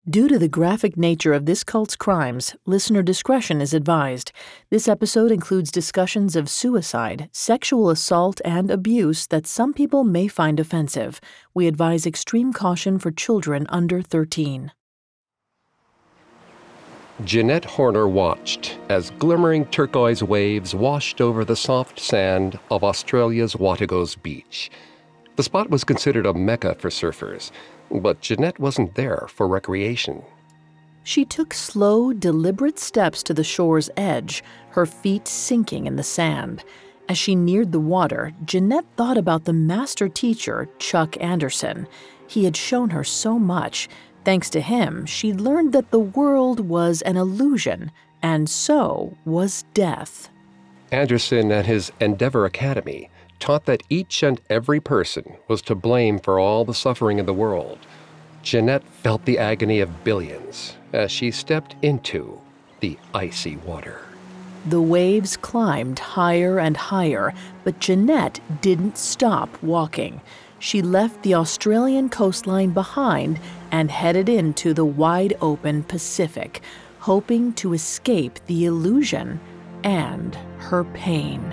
Due to the graphic nature of this cult's crimes, listener discretion is advised. This episode includes discussions of suicide, sexual assault, and abuse that some people may find offensive. We advise extreme caution for children under 13. Jeanette Horner watched as glimmering turquoise waves washed over the soft sand of Australia's Wategos Beach. The spot was considered a mecca for surfers, but Jeanette wasn't there for recreation. She took slow, deliberate steps to the shore's edge, her feet sinking in the sand. As she neared the water, Jeanette thought about the master teacher, Chuck Anderson. He had shown her so much. Thanks to him, she'd learned that the world was an illusion, and so was death. Anderson and his Endeavor Academy taught that each and every person was to blame for all the suffering in the world. Jeanette felt the agony of billions as she stepped into the icy water. The waves climbed higher and higher, but Jeanette didn't stop walking. She left the Australian coastline behind and headed into the wide-open Pacific, hoping to escape the illusion and her pain.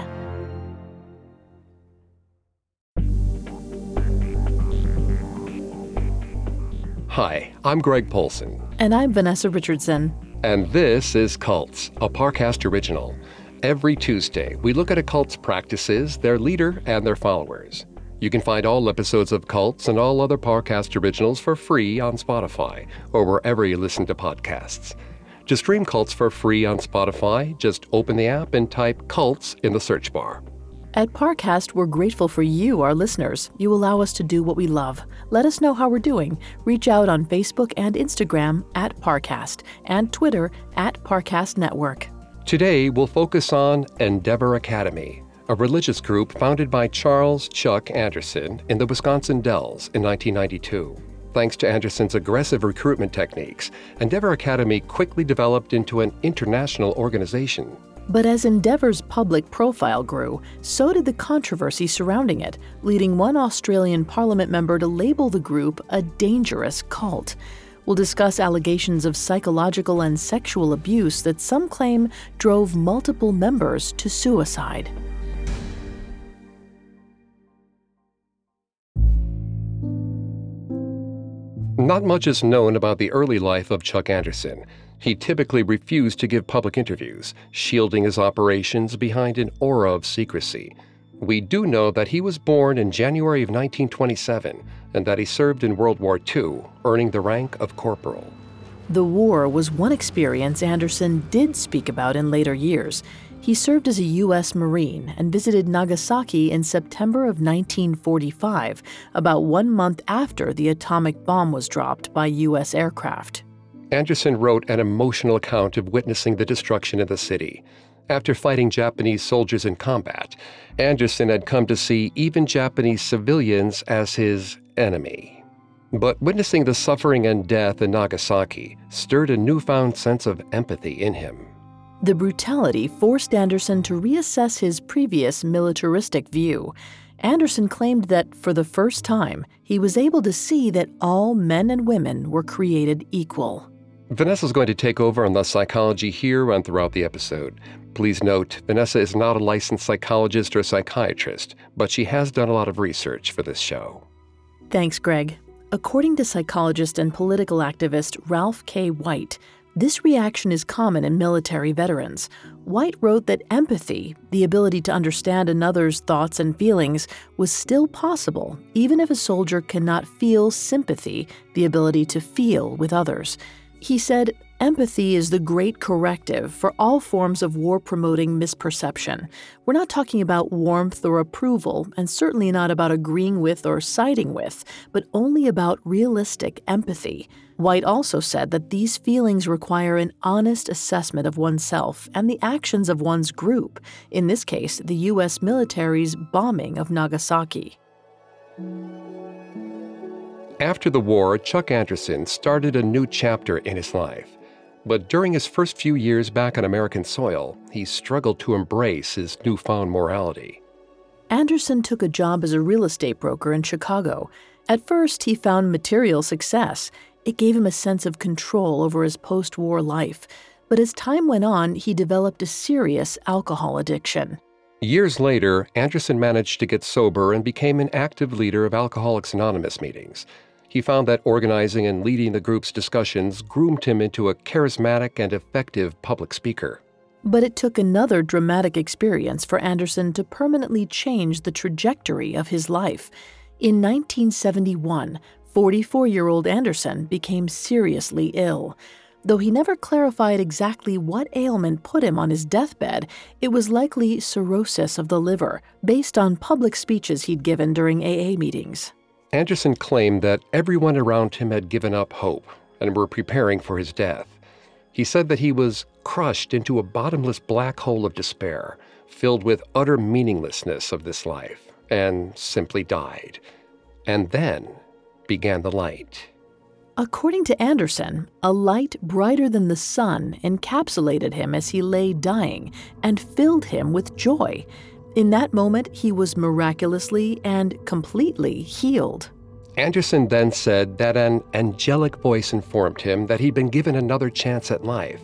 Hi, I'm Greg Polson. And I'm Vanessa Richardson. And this is Cults, a Parcast original. Every Tuesday, we look at a cult's practices, their leader, and their followers. You can find all episodes of Cults and all other Parcast originals for free on Spotify or wherever you listen to podcasts. To stream Cults for free on Spotify, just open the app and type Cults in the search bar. At Parcast, we're grateful for you, our listeners. You allow us to do what we love. Let us know how we're doing. Reach out on Facebook and Instagram at Parcast and Twitter at Parcast Network. Today, we'll focus on Endeavor Academy, a religious group founded by Charles Chuck Anderson in the Wisconsin Dells in 1992. Thanks to Anderson's aggressive recruitment techniques, Endeavor Academy quickly developed into an international organization. But as Endeavor's public profile grew, so did the controversy surrounding it, leading one Australian Parliament member to label the group a dangerous cult. We'll discuss allegations of psychological and sexual abuse that some claim drove multiple members to suicide. Not much is known about the early life of Chuck Anderson. He typically refused to give public interviews, shielding his operations behind an aura of secrecy. We do know that he was born in January of 1927 and that he served in World War II, earning the rank of corporal. The war was one experience Anderson did speak about in later years. He served as a U.S. Marine and visited Nagasaki in September of 1945, about 1 month after the atomic bomb was dropped by U.S. aircraft. Anderson wrote an emotional account of witnessing the destruction of the city. After fighting Japanese soldiers in combat, Anderson had come to see even Japanese civilians as his enemy. But witnessing the suffering and death in Nagasaki stirred a newfound sense of empathy in him. The brutality forced Anderson to reassess his previous militaristic view. Anderson claimed that, for the first time, he was able to see that all men and women were created equal. Vanessa's going to take over on the psychology here and throughout the episode. Please note, Vanessa is not a licensed psychologist or psychiatrist, but she has done a lot of research for this show. Thanks, Greg. According to psychologist and political activist Ralph K. White, this reaction is common in military veterans. White wrote that empathy, the ability to understand another's thoughts and feelings, was still possible, even if a soldier cannot feel sympathy, the ability to feel with others. He said, empathy is the great corrective for all forms of war-promoting misperception. We're not talking about warmth or approval, and certainly not about agreeing with or siding with, but only about realistic empathy. White also said that these feelings require an honest assessment of oneself and the actions of one's group, in this case, the U.S. military's bombing of Nagasaki. After the war, Chuck Anderson started a new chapter in his life. But during his first few years back on American soil, he struggled to embrace his newfound morality. Anderson took a job as a real estate broker in Chicago. At first, he found material success. It gave him a sense of control over his post-war life. But as time went on, he developed a serious alcohol addiction. Years later, Anderson managed to get sober and became an active leader of Alcoholics Anonymous meetings. He found that organizing and leading the group's discussions groomed him into a charismatic and effective public speaker. But it took another dramatic experience for Anderson to permanently change the trajectory of his life. In 1971, 44-year-old Anderson became seriously ill. Though he never clarified exactly what ailment put him on his deathbed, it was likely cirrhosis of the liver, based on public speeches he'd given during AA meetings. Anderson claimed that everyone around him had given up hope and were preparing for his death. He said that he was crushed into a bottomless black hole of despair, filled with utter meaninglessness of this life, and simply died. And then began the light. According to Anderson, a light brighter than the sun encapsulated him as he lay dying and filled him with joy. In that moment, he was miraculously and completely healed. Anderson then said that an angelic voice informed him that he'd been given another chance at life.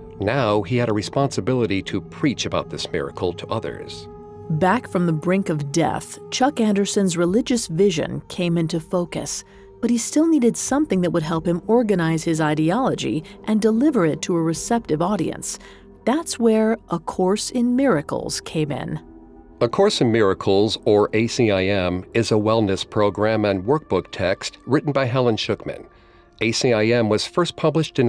Now he had a responsibility to preach about this miracle to others. Back from the brink of death, Chuck Anderson's religious vision came into focus, but he still needed something that would help him organize his ideology and deliver it to a receptive audience. That's where A Course in Miracles came in. A Course in Miracles, or ACIM, is a wellness program and workbook text written by Helen Schucman. ACIM was first published in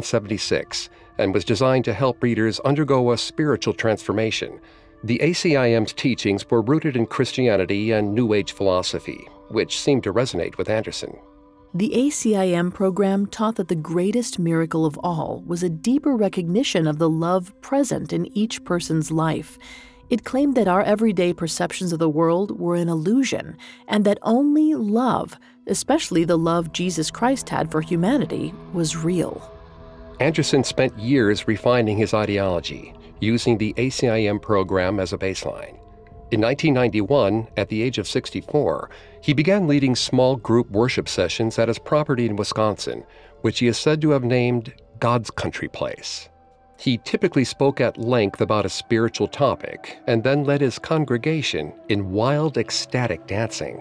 1976 and was designed to help readers undergo a spiritual transformation. The ACIM's teachings were rooted in Christianity and New Age philosophy, which seemed to resonate with Anderson. The ACIM program taught that the greatest miracle of all was a deeper recognition of the love present in each person's life. It claimed that our everyday perceptions of the world were an illusion, and that only love, especially the love Jesus Christ had for humanity, was real. Anderson spent years refining his ideology, using the ACIM program as a baseline. In 1991, at the age of 64, he began leading small group worship sessions at his property in Wisconsin, which he is said to have named God's Country Place. He typically spoke at length about a spiritual topic and then led his congregation in wild, ecstatic dancing.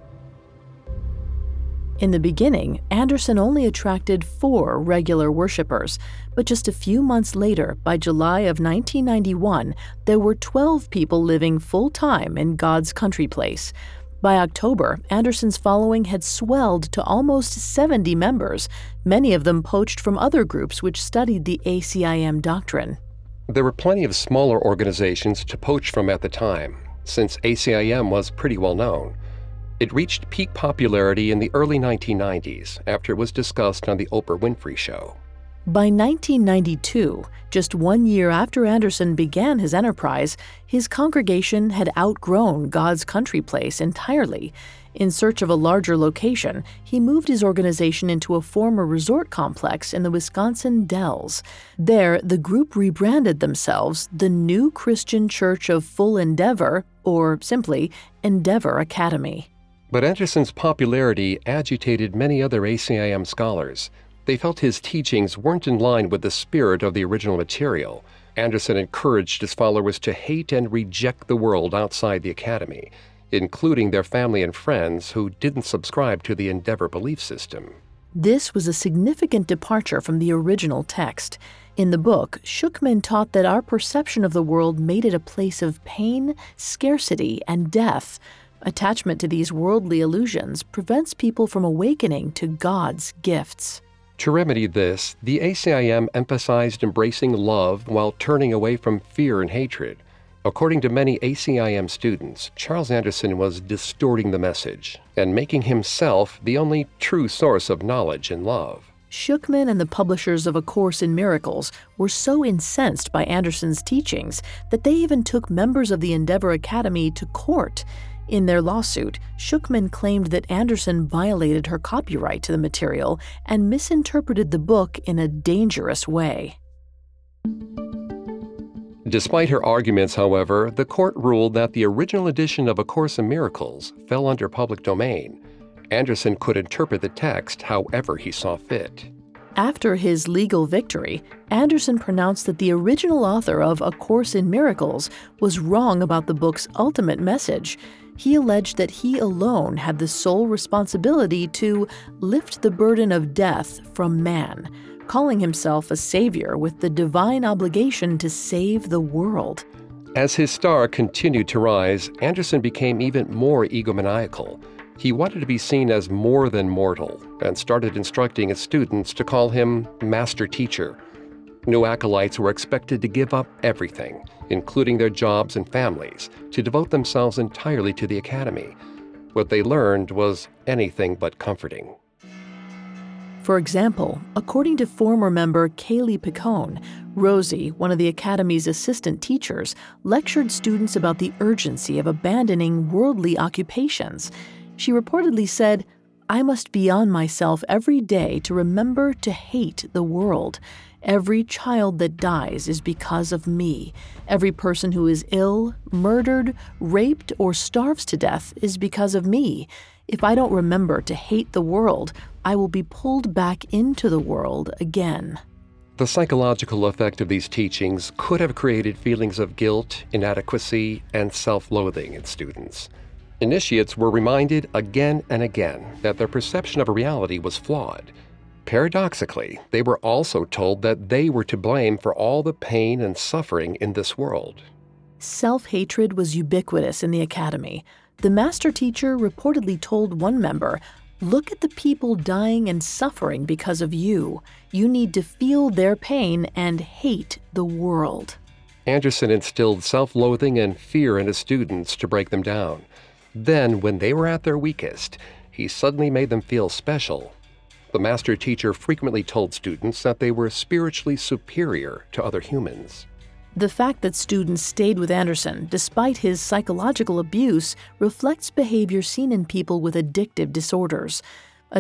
In the beginning, Anderson only attracted 4 regular worshipers, but just a few months later, by July of 1991, there were 12 people living full-time in God's Country Place. By October, Anderson's following had swelled to almost 70 members, many of them poached from other groups which studied the ACIM doctrine. There were plenty of smaller organizations to poach from at the time, since ACIM was pretty well known. It reached peak popularity in the early 1990s after it was discussed on The Oprah Winfrey Show. By 1992, just 1 year after Anderson began his enterprise, his congregation had outgrown God's Country Place entirely. In search of a larger location, he moved his organization into a former resort complex in the Wisconsin Dells. There, the group rebranded themselves the New Christian Church of Full Endeavor, or simply Endeavor Academy. But Anderson's popularity agitated many other ACIM scholars. They felt his teachings weren't in line with the spirit of the original material. Anderson encouraged his followers to hate and reject the world outside the academy, including their family and friends who didn't subscribe to the Endeavor belief system. This was a significant departure from the original text. In the book, Schucman taught that our perception of the world made it a place of pain, scarcity, and death. Attachment to these worldly illusions prevents people from awakening to God's gifts. To remedy this, the ACIM emphasized embracing love while turning away from fear and hatred. According to many ACIM students, Charles Anderson was distorting the message and making himself the only true source of knowledge and love. Schucman and the publishers of A Course in Miracles were so incensed by Anderson's teachings that they even took members of the Endeavor Academy to court. In their lawsuit, Schucman claimed that Anderson violated her copyright to the material and misinterpreted the book in a dangerous way. Despite her arguments, however, the court ruled that the original edition of A Course in Miracles fell under public domain. Anderson could interpret the text however he saw fit. After his legal victory, Anderson pronounced that the original author of A Course in Miracles was wrong about the book's ultimate message. He alleged that he alone had the sole responsibility to lift the burden of death from man, calling himself a savior with the divine obligation to save the world. As his star continued to rise, Anderson became even more egomaniacal. He wanted to be seen as more than mortal and started instructing his students to call him Master Teacher. New acolytes were expected to give up everything, including their jobs and families, to devote themselves entirely to the academy. What they learned was anything but comforting. For example, according to former member Kaylee Picone, Rosie, one of the Academy's assistant teachers, lectured students about the urgency of abandoning worldly occupations. She reportedly said, "I must be on myself every day to remember to hate the world. Every child that dies is because of me. Every person who is ill, murdered, raped, or starves to death is because of me. If I don't remember to hate the world, I will be pulled back into the world again." The psychological effect of these teachings could have created feelings of guilt, inadequacy, and self-loathing in students. Initiates were reminded again and again that their perception of reality was flawed. Paradoxically, they were also told that they were to blame for all the pain and suffering in this world. Self-hatred was ubiquitous in the academy. The master teacher reportedly told one member, "Look at the people dying and suffering because of you. You need to feel their pain and hate the world." Anderson instilled self-loathing and fear in his students to break them down. Then, when they were at their weakest, he suddenly made them feel special. The master teacher frequently told students that they were spiritually superior to other humans. The fact that students stayed with Anderson despite his psychological abuse reflects behavior seen in people with addictive disorders. A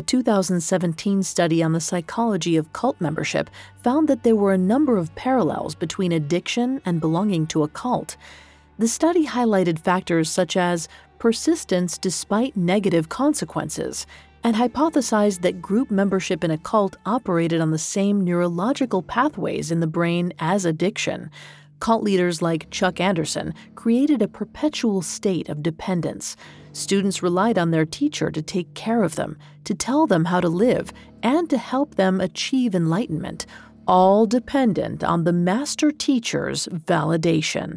2017 study on the psychology of cult membership found that there were a number of parallels between addiction and belonging to a cult. The study highlighted factors such as persistence despite negative consequences, and hypothesized that group membership in a cult operated on the same neurological pathways in the brain as addiction. Cult leaders like Chuck Anderson created a perpetual state of dependence. Students relied on their teacher to take care of them, to tell them how to live, and to help them achieve enlightenment, all dependent on the master teacher's validation.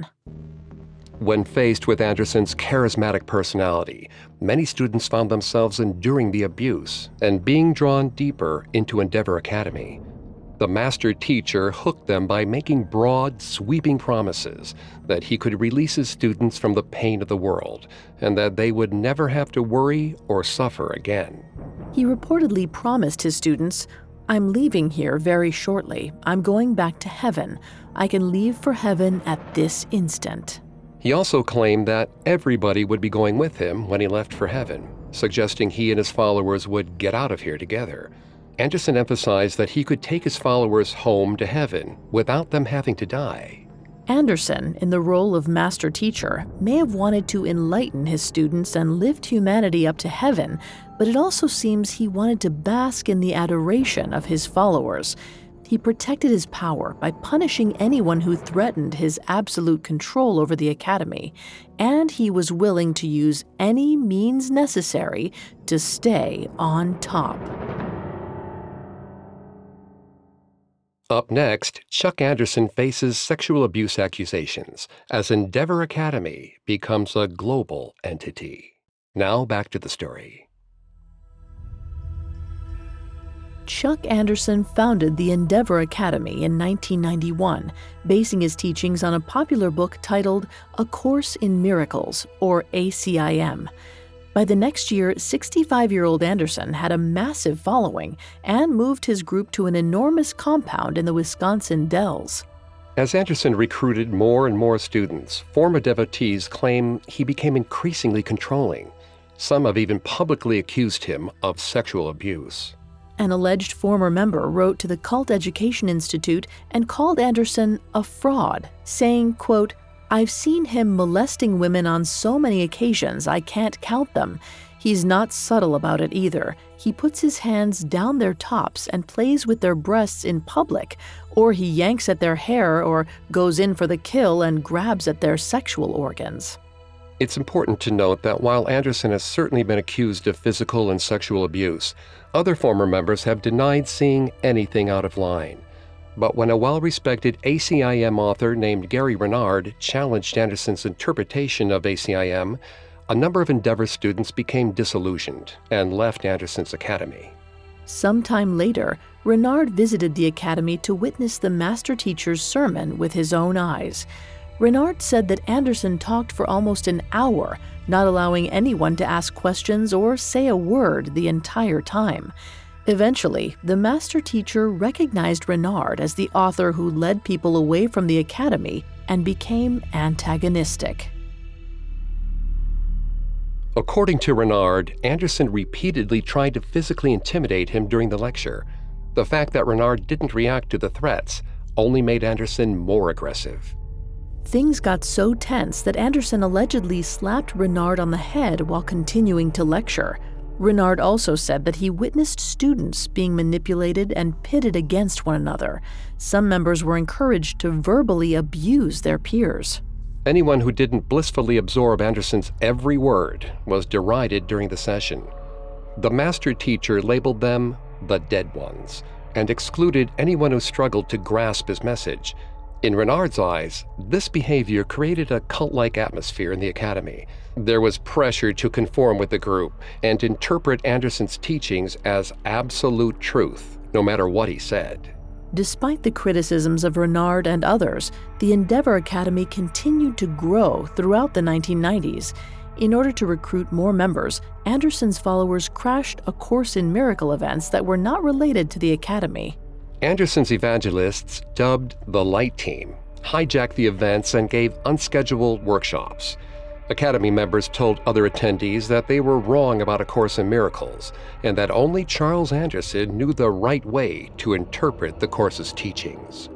When faced with Anderson's charismatic personality, many students found themselves enduring the abuse and being drawn deeper into Endeavor Academy. The master teacher hooked them by making broad, sweeping promises that he could release his students from the pain of the world and that they would never have to worry or suffer again. He reportedly promised his students, "I'm leaving here very shortly. I'm going back to heaven. I can leave for heaven at this instant." He also claimed that everybody would be going with him when he left for heaven, suggesting he and his followers would get out of here together. Anderson emphasized that he could take his followers home to heaven without them having to die. Anderson, in the role of master teacher, may have wanted to enlighten his students and lift humanity up to heaven, but it also seems he wanted to bask in the adoration of his followers. He protected his power by punishing anyone who threatened his absolute control over the academy, and he was willing to use any means necessary to stay on top. Up next, Chuck Anderson faces sexual abuse accusations as Endeavor Academy becomes a global entity. Now back to the story. Chuck Anderson founded the Endeavor Academy in 1991, basing his teachings on a popular book titled A Course in Miracles, or ACIM. By the next year, 65-year-old Anderson had a massive following and moved his group to an enormous compound in the Wisconsin Dells. As Anderson recruited more and more students, former devotees claim he became increasingly controlling. Some have even publicly accused him of sexual abuse. An alleged former member wrote to the Cult Education Institute and called Anderson a fraud, saying, quote, "I've seen him molesting women on so many occasions I can't count them. He's not subtle about it either. He puts his hands down their tops and plays with their breasts in public, or he yanks at their hair or goes in for the kill and grabs at their sexual organs. It's important to note that while Anderson has certainly been accused of physical and sexual abuse, other former members have denied seeing anything out of line. But when a well-respected ACIM author named Gary Renard challenged Anderson's interpretation of ACIM, a number of Endeavor students became disillusioned and left Anderson's academy. Sometime later, Renard visited the academy to witness the master teacher's sermon with his own eyes. Renard said that Anderson talked for almost an hour, not allowing anyone to ask questions or say a word the entire time. Eventually, the master teacher recognized Renard as the author who led people away from the academy and became antagonistic. According to Renard, Anderson repeatedly tried to physically intimidate him during the lecture. The fact that Renard didn't react to the threats only made Anderson more aggressive. Things got so tense that Anderson allegedly slapped Renard on the head while continuing to lecture. Renard also said that he witnessed students being manipulated and pitted against one another. Some members were encouraged to verbally abuse their peers. Anyone who didn't blissfully absorb Anderson's every word was derided during the session. The master teacher labeled them the dead ones and excluded anyone who struggled to grasp his message. In Renard's eyes, this behavior created a cult-like atmosphere in the academy. There was pressure to conform with the group and interpret Anderson's teachings as absolute truth, no matter what he said. Despite the criticisms of Renard and others, the Endeavor Academy continued to grow throughout the 1990s. In order to recruit more members, Anderson's followers crashed A Course in Miracle events that were not related to the academy. Anderson's evangelists, dubbed the Light Team, hijacked the events and gave unscheduled workshops. Academy members told other attendees that they were wrong about A Course in Miracles and that only Charles Anderson knew the right way to interpret the Course's teachings.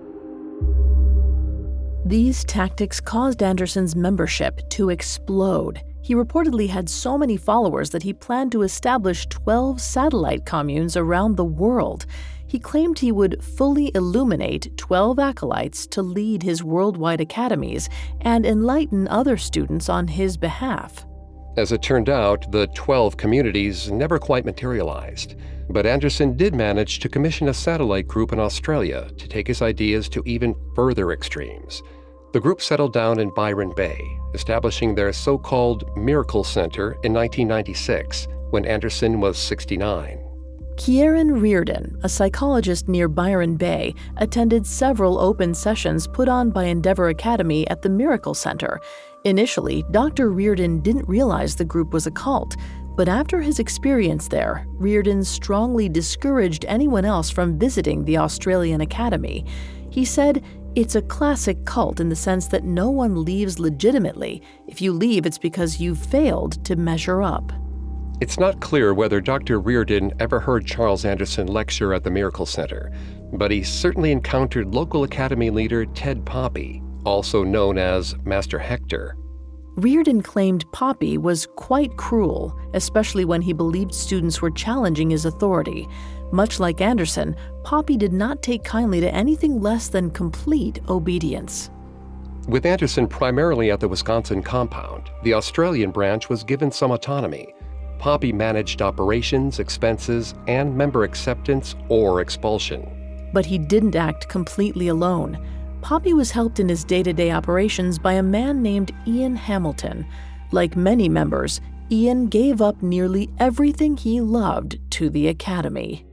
These tactics caused Anderson's membership to explode. He reportedly had so many followers that he planned to establish 12 satellite communes around the world. He claimed he would fully illuminate 12 acolytes to lead his worldwide academies and enlighten other students on his behalf. As it turned out, the 12 communities never quite materialized, but Anderson did manage to commission a satellite group in Australia to take his ideas to even further extremes. The group settled down in Byron Bay, establishing their so-called Miracle Center in 1996, when Anderson was 69. Kieran Reardon, a psychologist near Byron Bay, attended several open sessions put on by Endeavor Academy at the Miracle Center. Initially, Dr. Reardon didn't realize the group was a cult, but after his experience there, Reardon strongly discouraged anyone else from visiting the Australian Academy. He said, "It's a classic cult in the sense that no one leaves legitimately. If you leave, it's because you've failed to measure up." It's not clear whether Dr. Reardon ever heard Charles Anderson lecture at the Miracle Center, but he certainly encountered local academy leader Ted Poppy, also known as Master Hector. Reardon claimed Poppy was quite cruel, especially when he believed students were challenging his authority. Much like Anderson, Poppy did not take kindly to anything less than complete obedience. With Anderson primarily at the Wisconsin compound, the Australian branch was given some autonomy. Poppy managed operations, expenses, and member acceptance or expulsion. But he didn't act completely alone. Poppy was helped in his day-to-day operations by a man named Ian Hamilton. Like many members, Ian gave up nearly everything he loved to the academy.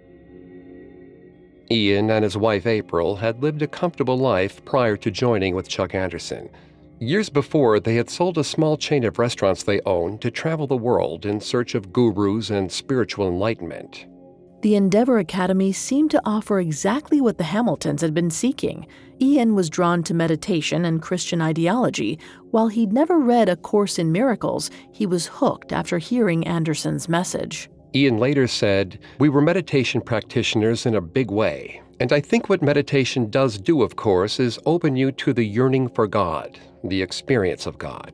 Ian and his wife April had lived a comfortable life prior to joining with Chuck Anderson. Years before, they had sold a small chain of restaurants they owned to travel the world in search of gurus and spiritual enlightenment. The Endeavor Academy seemed to offer exactly what the Hamiltons had been seeking. Ian was drawn to meditation and Christian ideology. While he'd never read A Course in Miracles, he was hooked after hearing Anderson's message. Ian later said, "We were meditation practitioners in a big way. And I think what meditation does do, of course, is open you to the yearning for God, the experience of God.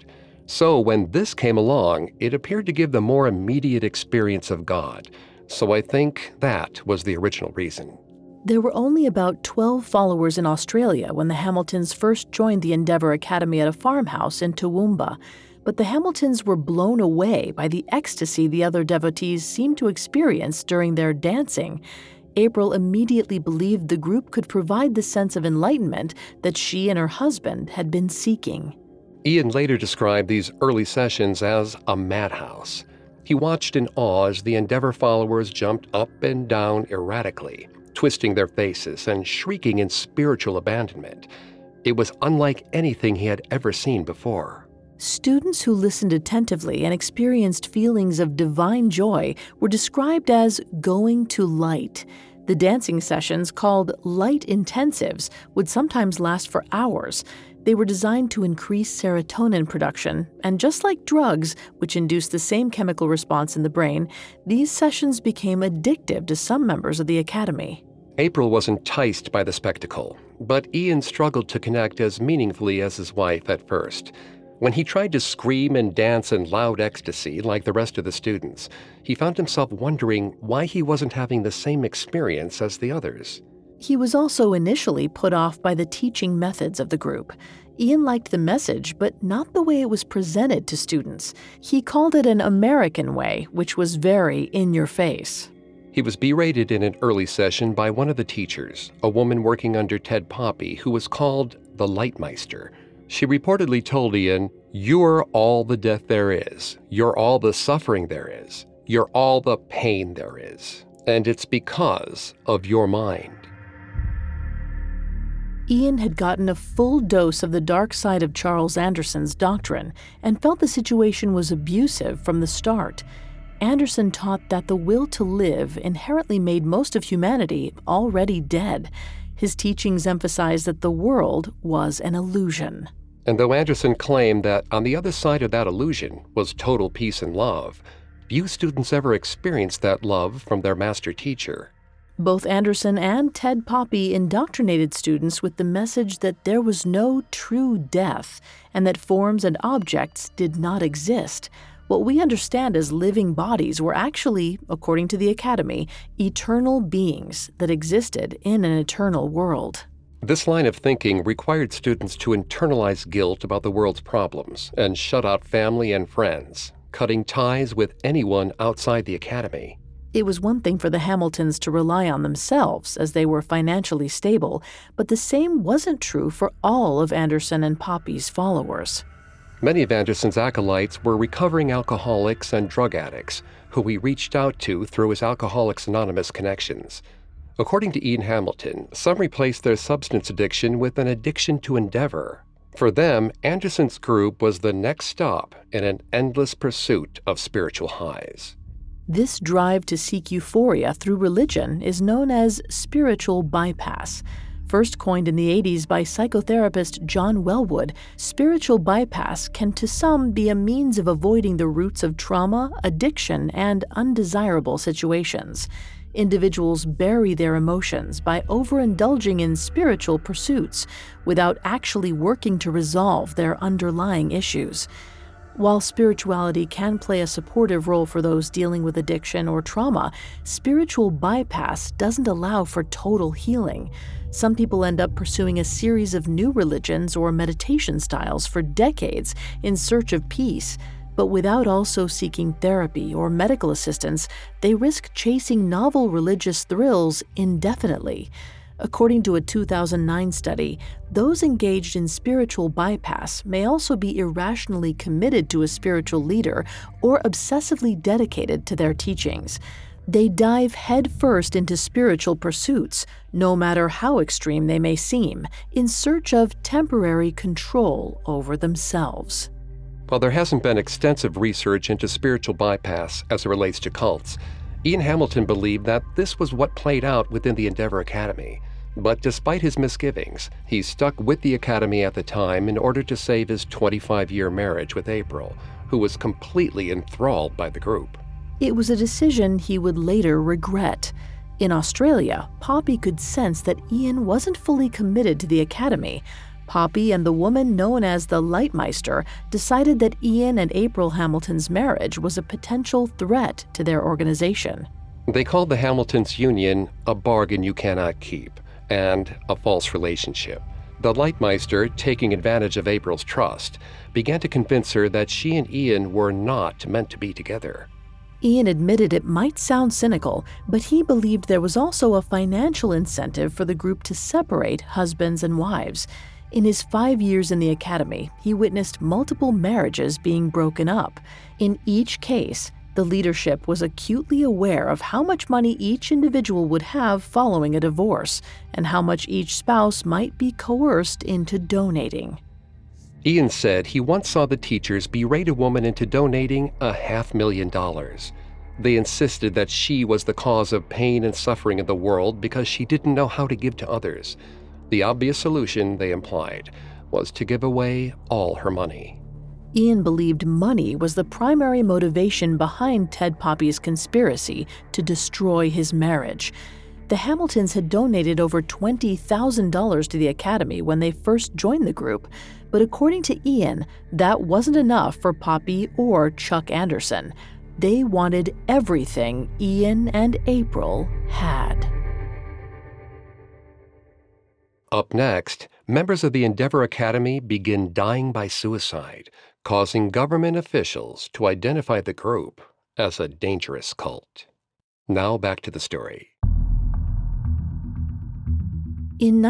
So when this came along, it appeared to give the more immediate experience of God. So I think that was the original reason. There were only about 12 followers in Australia when the Hamiltons first joined the Endeavour Academy at a farmhouse in Toowoomba, but the Hamiltons were blown away by the ecstasy the other devotees seemed to experience during their dancing. April immediately believed the group could provide the sense of enlightenment that she and her husband had been seeking. Ian later described these early sessions as a madhouse. He watched in awe as the Endeavour followers jumped up and down erratically, twisting their faces and shrieking in spiritual abandonment. It was unlike anything he had ever seen before. Students who listened attentively and experienced feelings of divine joy were described as going to light. The dancing sessions, called light intensives, would sometimes last for hours. They were designed to increase serotonin production, and just like drugs, which induce the same chemical response in the brain, these sessions became addictive to some members of the Academy. April was enticed by the spectacle, but Ian struggled to connect as meaningfully as his wife at first. When he tried to scream and dance in loud ecstasy like the rest of the students, he found himself wondering why he wasn't having the same experience as the others. He was also initially put off by the teaching methods of the group. Ian liked the message, but not the way it was presented to students. He called it an American way, which was very in your face. He was berated in an early session by one of the teachers, a woman working under Ted Poppy, who was called the Lightmeister. She reportedly told Ian, "You're all the death there is. You're all the suffering there is. You're all the pain there is. And it's because of your mind." Ian had gotten a full dose of the dark side of Charles Anderson's doctrine and felt the situation was abusive from the start. Anderson taught that the will to live inherently made most of humanity already dead. His teachings emphasized that the world was an illusion. And though Anderson claimed that on the other side of that illusion was total peace and love, few students ever experienced that love from their master teacher. Both Anderson and Ted Poppy indoctrinated students with the message that there was no true death and that forms and objects did not exist. What we understand as living bodies were actually, according to the Academy, eternal beings that existed in an eternal world. This line of thinking required students to internalize guilt about the world's problems and shut out family and friends, cutting ties with anyone outside the Academy. It was one thing for the Hamiltons to rely on themselves as they were financially stable, but the same wasn't true for all of Anderson and Poppy's followers. Many of Anderson's acolytes were recovering alcoholics and drug addicts, who he reached out to through his Alcoholics Anonymous connections. According to Ian Hamilton, some replaced their substance addiction with an addiction to Endeavour. For them, Anderson's group was the next stop in an endless pursuit of spiritual highs. This drive to seek euphoria through religion is known as spiritual bypass. First coined in the 80s by psychotherapist John Wellwood, spiritual bypass can to some be a means of avoiding the roots of trauma, addiction, and undesirable situations. Individuals bury their emotions by overindulging in spiritual pursuits without actually working to resolve their underlying issues. While spirituality can play a supportive role for those dealing with addiction or trauma, spiritual bypass doesn't allow for total healing. Some people end up pursuing a series of new religions or meditation styles for decades in search of peace. But without also seeking therapy or medical assistance, they risk chasing novel religious thrills indefinitely. According to a 2009 study, those engaged in spiritual bypass may also be irrationally committed to a spiritual leader or obsessively dedicated to their teachings. They dive headfirst into spiritual pursuits, no matter how extreme they may seem, in search of temporary control over themselves. While there hasn't been extensive research into spiritual bypass as it relates to cults, Ian Hamilton believed that this was what played out within the Endeavour Academy. But despite his misgivings, he stuck with the Academy at the time in order to save his 25-year marriage with April, who was completely enthralled by the group. It was a decision he would later regret. In Australia, Poppy could sense that Ian wasn't fully committed to the Academy. Poppy and the woman known as the Lightmeister decided that Ian and April Hamilton's marriage was a potential threat to their organization. They called the Hamiltons' union a bargain you cannot keep and a false relationship. The Lightmeister, taking advantage of April's trust, began to convince her that she and Ian were not meant to be together. Ian admitted it might sound cynical, but he believed there was also a financial incentive for the group to separate husbands and wives. In his 5 years in the academy, he witnessed multiple marriages being broken up. In each case, the leadership was acutely aware of how much money each individual would have following a divorce, and how much each spouse might be coerced into donating. Ian said he once saw the teachers berate a woman into donating $500,000. They insisted that she was the cause of pain and suffering in the world because she didn't know how to give to others. The obvious solution, they implied, was to give away all her money. Ian believed money was the primary motivation behind Ted Poppy's conspiracy to destroy his marriage. The Hamiltons had donated over $20,000 to the Academy when they first joined the group, but according to Ian, that wasn't enough for Poppy or Chuck Anderson. They wanted everything Ian and April had. Up next, members of the Endeavor Academy begin dying by suicide, causing government officials to identify the group as a dangerous cult. Now back to the story. In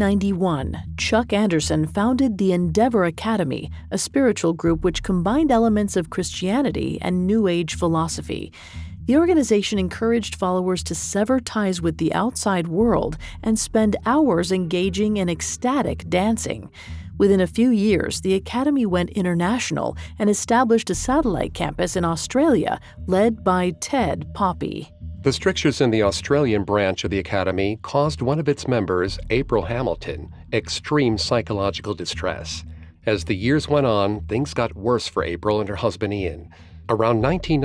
1991, Chuck Anderson founded the Endeavor Academy, a spiritual group which combined elements of Christianity and New Age philosophy. The organization encouraged followers to sever ties with the outside world and spend hours engaging in ecstatic dancing. Within a few years, the Academy went international and established a satellite campus in Australia, led by Ted Poppy. The strictures in the Australian branch of the Academy caused one of its members, April Hamilton, extreme psychological distress. As the years went on, things got worse for April and her husband Ian. Around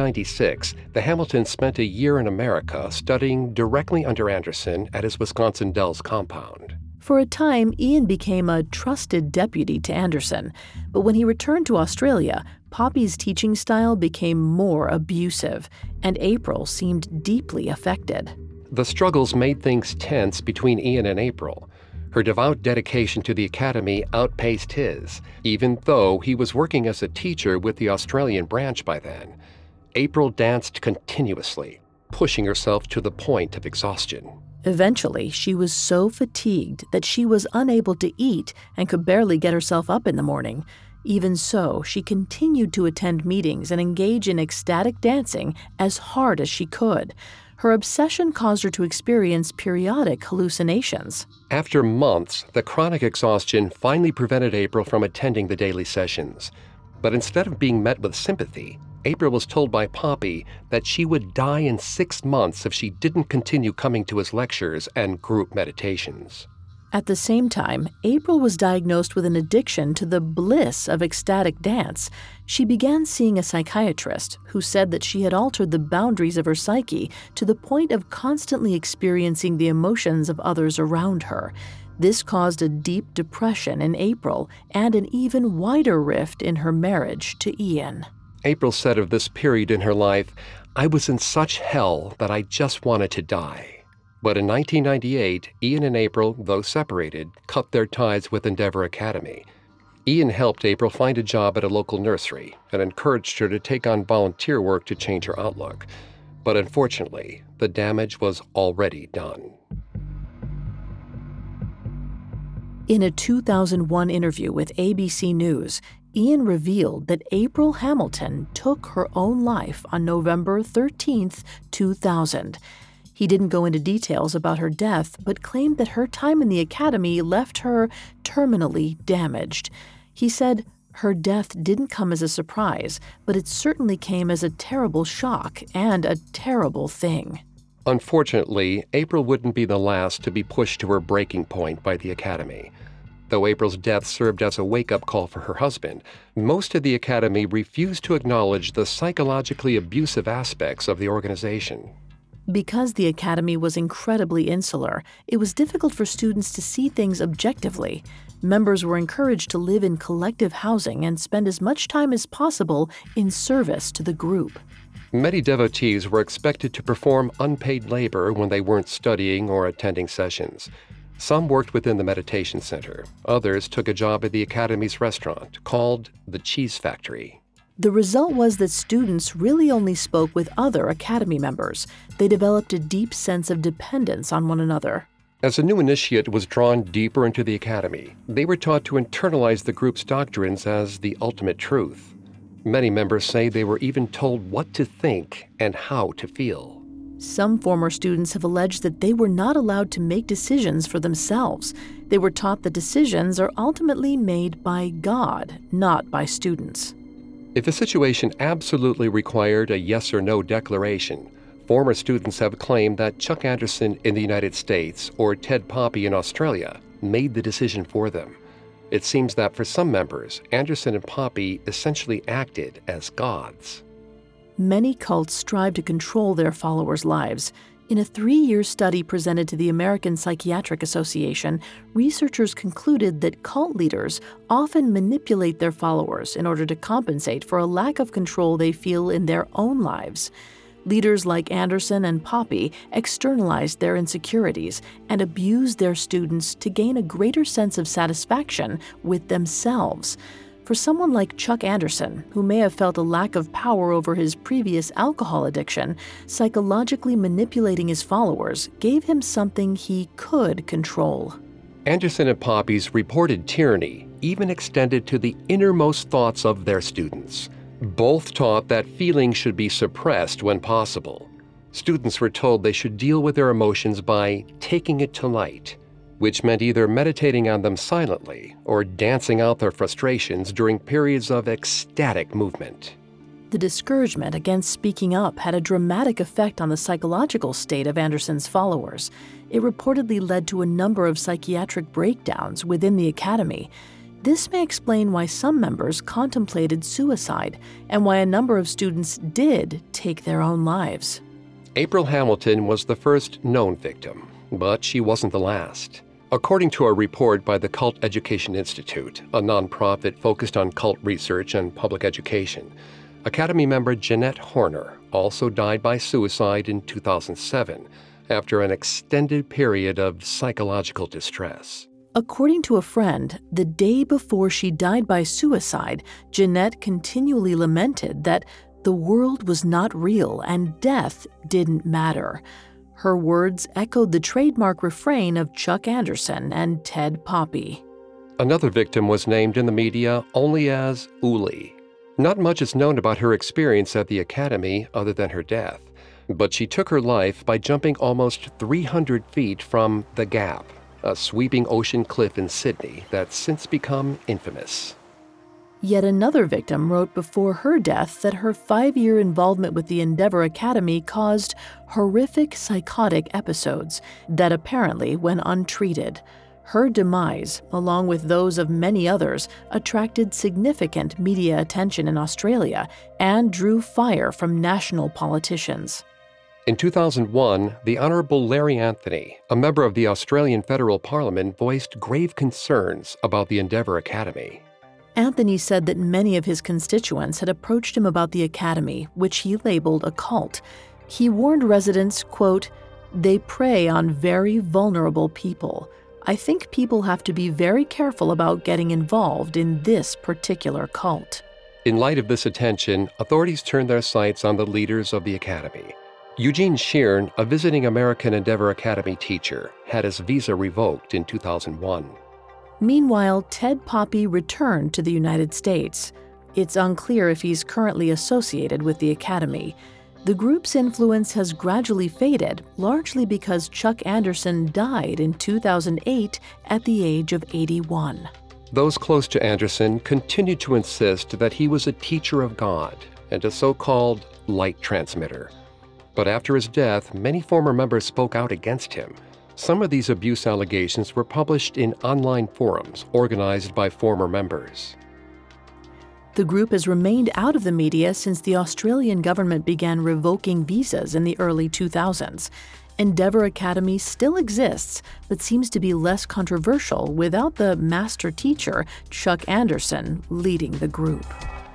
1996, the Hamiltons spent a year in America studying directly under Anderson at his Wisconsin Dells compound. For a time, Ian became a trusted deputy to Anderson, but when he returned to Australia, Poppy's teaching style became more abusive, and April seemed deeply affected. The struggles made things tense between Ian and April. Her devout dedication to the Academy outpaced his, even though he was working as a teacher with the Australian branch by then. April danced continuously, pushing herself to the point of exhaustion. Eventually, she was so fatigued that she was unable to eat and could barely get herself up in the morning. Even so, she continued to attend meetings and engage in ecstatic dancing as hard as she could. Her obsession caused her to experience periodic hallucinations. After months, the chronic exhaustion finally prevented April from attending the daily sessions. But instead of being met with sympathy, April was told by Poppy that she would die in 6 months if she didn't continue coming to his lectures and group meditations. At the same time, April was diagnosed with an addiction to the bliss of ecstatic dance. She began seeing a psychiatrist who said that she had altered the boundaries of her psyche to the point of constantly experiencing the emotions of others around her. This caused a deep depression in April and an even wider rift in her marriage to Ian. April said of this period in her life, "I was in such hell that I just wanted to die." But in 1998, Ian and April, though separated, cut their ties with Endeavor Academy. Ian helped April find a job at a local nursery and encouraged her to take on volunteer work to change her outlook. But unfortunately, the damage was already done. In a 2001 interview with ABC News, Ian revealed that April Hamilton took her own life on November 13, 2000. He didn't go into details about her death, but claimed that her time in the academy left her terminally damaged. He said, "Her death didn't come as a surprise, but it certainly came as a terrible shock and a terrible thing." Unfortunately, April wouldn't be the last to be pushed to her breaking point by the Academy. Though April's death served as a wake-up call for her husband, most of the Academy refused to acknowledge the psychologically abusive aspects of the organization. Because the Academy was incredibly insular, it was difficult for students to see things objectively. Members were encouraged to live in collective housing and spend as much time as possible in service to the group. Many devotees were expected to perform unpaid labor when they weren't studying or attending sessions. Some worked within the meditation center. Others took a job at the Academy's restaurant, called the Cheese Factory. The result was that students really only spoke with other Academy members. They developed a deep sense of dependence on one another. As a new initiate was drawn deeper into the Academy, they were taught to internalize the group's doctrines as the ultimate truth. Many members say they were even told what to think and how to feel. Some former students have alleged that they were not allowed to make decisions for themselves. They were taught that decisions are ultimately made by God, not by students. If a situation absolutely required a yes or no declaration, former students have claimed that Chuck Anderson in the United States or Ted Poppy in Australia made the decision for them. It seems that for some members, Anderson and Poppy essentially acted as gods. Many cults strive to control their followers' lives. In a 3-year study presented to the American Psychiatric Association, researchers concluded that cult leaders often manipulate their followers in order to compensate for a lack of control they feel in their own lives. Leaders like Anderson and Poppy externalized their insecurities and abused their students to gain a greater sense of satisfaction with themselves. For someone like Chuck Anderson, who may have felt a lack of power over his previous alcohol addiction, psychologically manipulating his followers gave him something he could control. Anderson and Poppy's reported tyranny even extended to the innermost thoughts of their students. Both taught that feelings should be suppressed when possible. Students were told they should deal with their emotions by taking it to light, which meant either meditating on them silently or dancing out their frustrations during periods of ecstatic movement. The discouragement against speaking up had a dramatic effect on the psychological state of Anderson's followers. It reportedly led to a number of psychiatric breakdowns within the Academy. This may explain why some members contemplated suicide and why a number of students did take their own lives. April Hamilton was the first known victim, but she wasn't the last. According to a report by the Cult Education Institute, a nonprofit focused on cult research and public education, Academy member Jeanette Horner also died by suicide in 2007 after an extended period of psychological distress. According to a friend, the day before she died by suicide, Jeanette continually lamented that the world was not real and death didn't matter. Her words echoed the trademark refrain of Chuck Anderson and Ted Poppy. Another victim was named in the media only as Uli. Not much is known about her experience at the Academy other than her death, but she took her life by jumping almost 300 feet from The Gap, a sweeping ocean cliff in Sydney that's since become infamous. Yet another victim wrote before her death that her 5-year involvement with the Endeavor Academy caused horrific psychotic episodes that apparently went untreated. Her demise, along with those of many others, attracted significant media attention in Australia and drew fire from national politicians. In 2001, the Honourable Larry Anthony, a member of the Australian Federal Parliament, voiced grave concerns about the Endeavor Academy. Anthony said that many of his constituents had approached him about the Academy, which he labeled a cult. He warned residents, quote, "They prey on very vulnerable people. I think people have to be very careful about getting involved in this particular cult." In light of this attention, authorities turned their sights on the leaders of the Academy. Eugene Shearn, a visiting American Endeavor Academy teacher, had his visa revoked in 2001. Meanwhile, Ted Poppy returned to the United States. It's unclear if he's currently associated with the Academy. The group's influence has gradually faded, largely because Chuck Anderson died in 2008 at the age of 81. Those close to Anderson continued to insist that he was a teacher of God and a so-called light transmitter. But after his death, many former members spoke out against him. Some of these abuse allegations were published in online forums organized by former members. The group has remained out of the media since the Australian government began revoking visas in the early 2000s. Endeavor Academy still exists, but seems to be less controversial without the master teacher, Chuck Anderson, leading the group.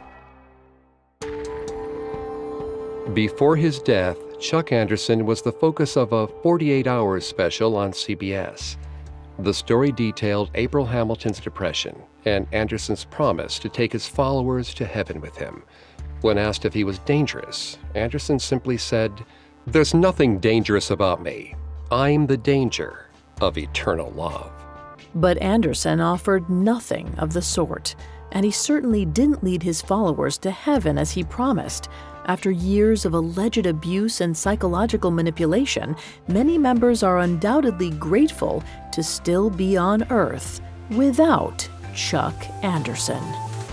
Before his death, Chuck Anderson was the focus of a 48 Hours special on CBS. The story detailed April Hamilton's depression and Anderson's promise to take his followers to heaven with him. When asked if he was dangerous, Anderson simply said, "There's nothing dangerous about me. I'm the danger of eternal love." But Anderson offered nothing of the sort, and he certainly didn't lead his followers to heaven as he promised. After years of alleged abuse and psychological manipulation, many members are undoubtedly grateful to still be on Earth without Chuck Anderson.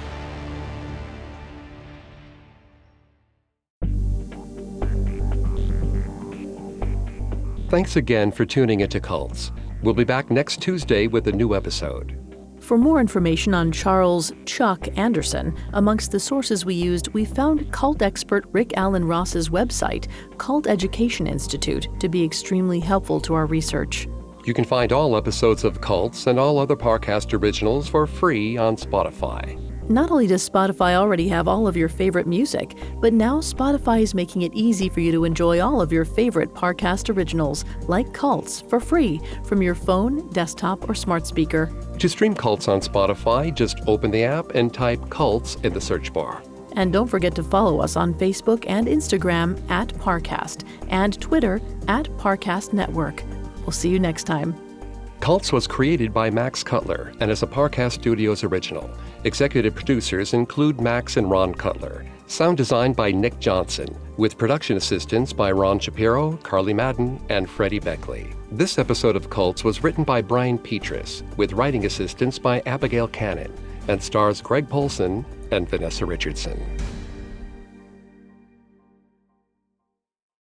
Thanks again for tuning into Cults. We'll be back next Tuesday with a new episode. For more information on Charles Chuck Anderson, amongst the sources we used, we found cult expert Rick Allen Ross's website, Cult Education Institute, to be extremely helpful to our research. You can find all episodes of Cults and all other Parcast originals for free on Spotify. Not only does Spotify already have all of your favorite music, but now Spotify is making it easy for you to enjoy all of your favorite Parcast originals, like Cults, for free from your phone, desktop, or smart speaker. To stream Cults on Spotify, just open the app and type Cults in the search bar. And don't forget to follow us on Facebook and Instagram at Parcast and Twitter at Parcast Network. We'll see you next time. Cults was created by Max Cutler and is a Parcast Studios original. Executive producers include Max and Ron Cutler. Sound designed by Nick Johnson, with production assistance by Ron Shapiro, Carly Madden, and Freddie Beckley. This episode of Cults was written by Brian Petrus, with writing assistance by Abigail Cannon, and stars Greg Polson and Vanessa Richardson.